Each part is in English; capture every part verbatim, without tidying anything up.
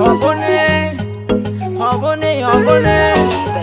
Obone, Obone, Obone.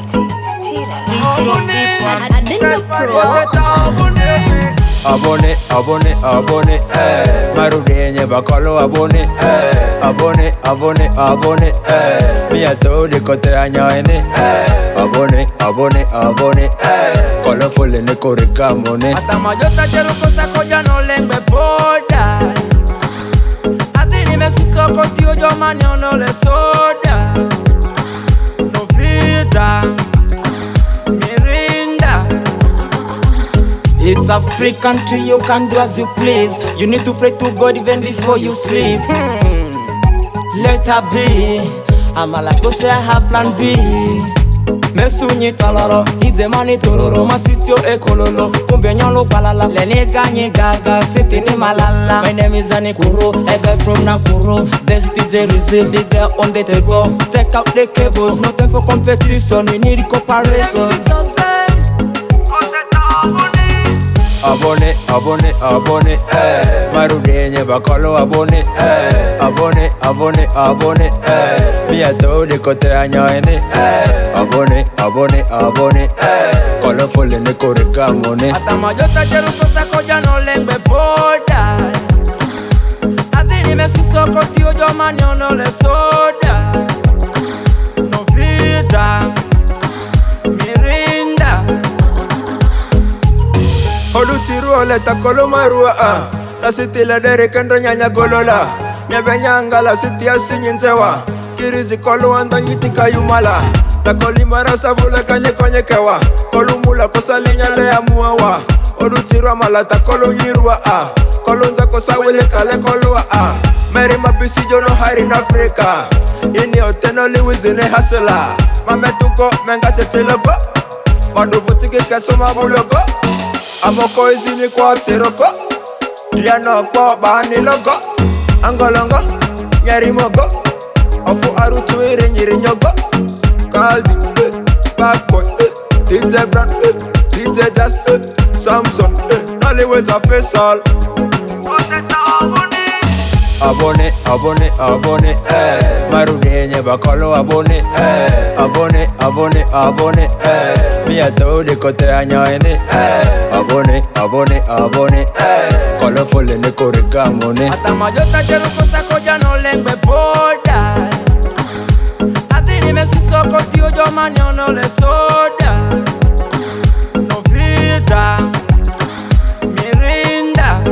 I didn't pro. Abone, abone, abone, eh. Marudenye bakolo abone, eh. Abone, abone, abone, eh. Mi ato de kote anyaene, eh. Abone, abone, abone, eh. Colorful ne koreka mone. Atamayota jero kosa koja no lengbe boda. Atini me suso koti ojo mani ono le soda. No vida, Mirinda. It's a free country, you can do as you please. You need to pray to God even before you sleep. Hmm. Let her be. I'm a like say I have plan B. Mesunyi taloro, ize mani tororo, masitio ekololo, kumbe nyolo balala, lene ganye gaga, siti ni malala. My name is Anikuro, a guy from Nakuru. This is a receive big girl on the table. Take out the cables, no time for competition, we need cooperation. Abone, abone, abone, eh. Marudenye bakolo abone, eh. Abone, abone, abone, eh. Mi ato de kote anyaene, eh. Abone, abone, abone, eh. Colorful ne koreka mone. Atamayota jero kosa koja no lengbe boda. Atini me suso koti ojo mani ono le soda. No vida, Mirinda. Oluchiru oleta kolo marua ah. La city la dere kendo nyanya golola. Nyebenyanga la city asinyinzewa. Kirizi kolo anda nyitika yumala. La kolimara savula kanye konye kewa. Kolumula kosalinya le amuawa. Oluchiru amalata kolo nyirua ah. Kolonza kosawele kale kolua ah. Mary mapisi jono hari in Africa. Ini oteno liwizine hasela. Mametuko menga tetelego. Maduvutike keso mabulogo. Amoko izini kwa tiroko. Liano kwa bani logo. Angolongo, nyeri mogo. Ofu arutu iri nyiri nyogo. Kaldi, eh, bad boy, eh. D J Brand, eh. D J Jazz, eh. Samson, eh. Always a face all. Abone, abone, abone, eh. Marudenye bakolo abone, eh. Abone, abone, abone, eh. Mi ato de kote anyaene, eh. Abone, abone, abone, eh. Colorful ne koreka mone. Atamayota jero kosa koja no lengbe boda. Atini me suso koti ojo mani ono le soda. No vida, Mirinda.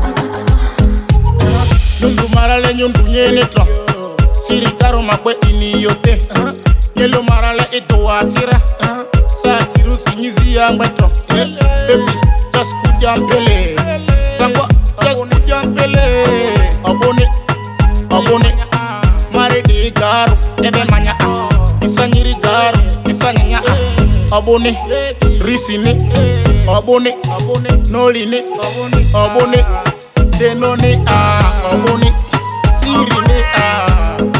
Nyundu marale nyundu nyene tro. Sirikaro makwe ini yote. Nyelo marale ito atira. Sa tiru sinyizi ya mbetro. Baby, just kujampele. Sangwa, just kujampele. Abone, abone. Mare de garo, ebe manya. Isanyiri garo, isanyanya. Abone, risine. Abone, noline. Abone, denone ah. Abone, sirine ah.